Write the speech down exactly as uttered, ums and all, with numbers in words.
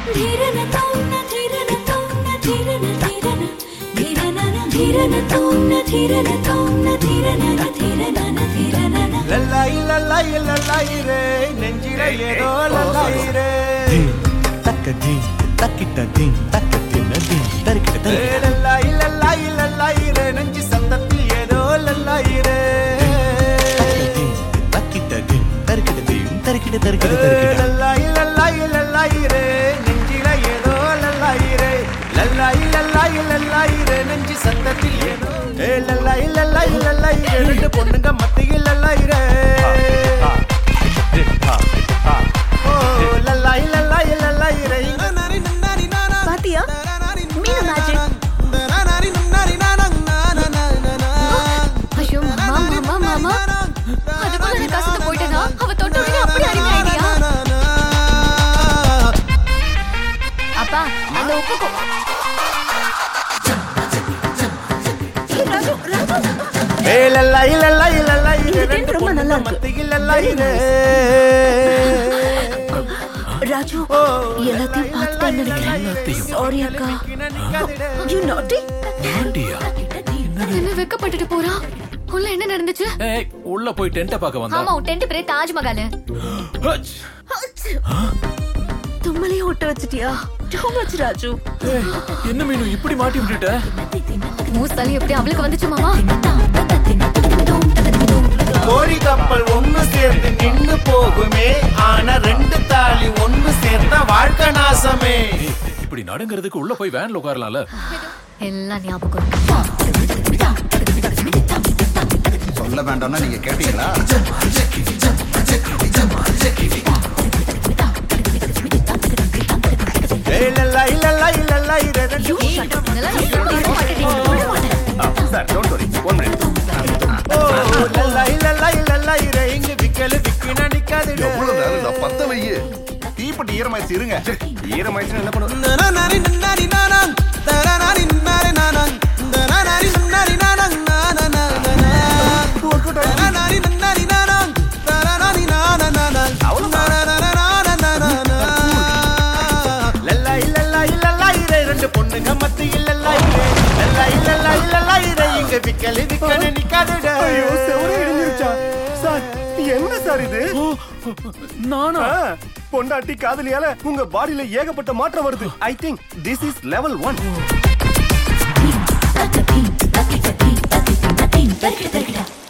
லல்லாய் லல்லாய் லல்லாய் ரே நெஞ்சிலே ஏதோ லல்லாய் ரே தக்க தீ தக்கிட்ட தீ தக்க தின்ன தீ தரிக்கிட்ட தரி லல்லாய் லல்லாய் லல்லாய் ரே நெஞ்சி சத்தத்தில் ஏதோ லல்லாய் ரே தக்கிட்ட தீ தரிக்கிட்ட தீ தரிக்கிட்ட தரிக்கிட்ட தரிக்கிட்ட லல்லாய் லல்லாய் லல்லாய் ரே நெஞ்சிலே ஏதோ லல்லாய் ரே லல்லாய் லல்லாய் லல்லாய் ரே நெஞ்சி சத்தத்தில் ஏதோ ஏ லல்லாய் லல்லாய் லல்லாய் ரே ரெண்டு பொண்ணுங்க மத்தியில் லல்லாய் ரே ஓ லல்லாய் லல்லாய் லல்லாய் ரே பாத்தியா மீனு மேஜிக். ஐயோ மாமா மாமா மாமா அதுக்குள்ள எனக்கு கசந்து போயிட்டேனா அவ தொட்ட உடனே அப்படி அடிமை ஐடியா. அப்பா அந்த உப்பு கொ- ஏய், ராஜு, ராஜு. ஏ லல்லாய் லல்லாய் லல்லாய் ரே இந்த ரெண்டு ரொம்ப நல்லா பொண்ணுங்க இருக்கு. மத்தியில் லல்லாய் ரே ராஜு எல்லாத்தையும் பார்த்துட்டேன்னு நினைக்கிறேன். சாரி அக்கா. You naughty. என்ன வெக்கப்பட்டுட்டு போறா? உள்ள என்ன நடந்துச்சு? ஏய் உள்ள போய் டென்ட்ட பார்க்க வந்தா. ஆமா டென்ட் பேரு தாஜ்மஹால். ஹச். தும்மலையும் ஒட்ட வச்சிட்டியா? Too much Raju. ஏய், என்ன மீனு இப்படி மாட்டி விட்டுட்ட? மூஸ்தாலி எப்படி அவளுக்கு வந்துச்சு மாமா? கோழி கப்பல் ஒண்ணு சேர்ந்து நின்னு போகுமே ஆனா ரெண்டு தாலி ஒண்ணு சேர்ந்தா வாழ்க்கை நாசமே. இப்படி நடங்கிறதுக்கு உள்ள போய் வேன்ல உட்காரலாம்ல. எல்லாம் ஞாபகம். சொல்ல வேண்டாம்னா நீங்க கேட்டீங்களா? ஏய் லல்லாய் லல்லாய் லல்லாய் ரே ரெண்டு You shut up. இதெல்லாம் நான் சொல்லி இருக்க மாட்டேன். Sir don't worry one minute. ஓ லல்லாய் லல்லாய் லல்லாய் ரே இங்க விக்கல விக்கினா நிக்காது. எவ்வளவு நேரம் நான் பத்த வையே. தீப்பெட்டி ஈரமாயிச்சு இருங்க. ஈரமாயிச்சு என்ன பண்ணுவோம்? லல்லாய் லல்லாய் லல்லாய் ரே ரெண்டு பொண்ணுங்க மத்தியில் லல்லாய் ரே லல்லாய் லல்லாய் லல்லாய் ரே இங்க விக்கல விக்கன நிக்காது. ஐயோ செவரே இடிஞ்சிருச்சா சார்? என்ன சார் இது? நானா? பொண்டாட்டி காதலியால உங்க பாடியில ஏகப்பட்ட மாற்றம் வருது. I think this is level one. தக்கி தக்கி தக்கி தக்கி தக்கி தக்கி தக்கி